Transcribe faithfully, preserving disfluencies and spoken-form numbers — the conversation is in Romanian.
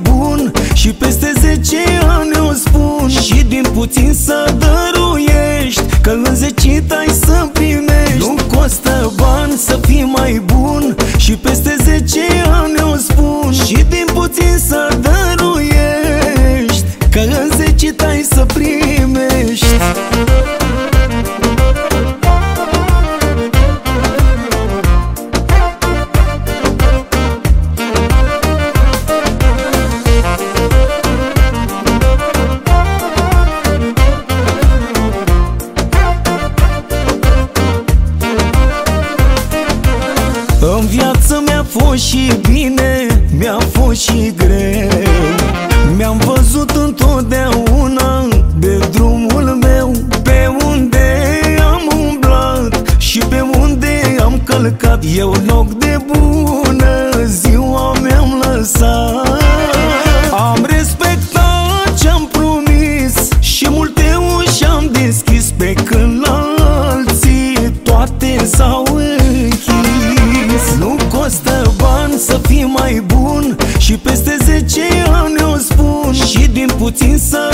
bun și peste zece ani o spun. Și din puțin să dăruiești, că în zecit ai să primești. Nu costă bani să fii mai bun și peste zece ani o spun. Și din puțin să dăruiești, că în zecit ai să primești. În viață mi-a fost și bine, mi-a fost și greu. Mi-am văzut întotdeauna de drumul meu, pe unde am umblat și pe unde am călcat. Eu loc de bună ziua mi-am lăsat. Am respectat ce-am promis și multe uși am deschis, pe când la alții toate s-au închis. Nu costă bani să fii mai bun și peste zece ani o spun. Și din puțin să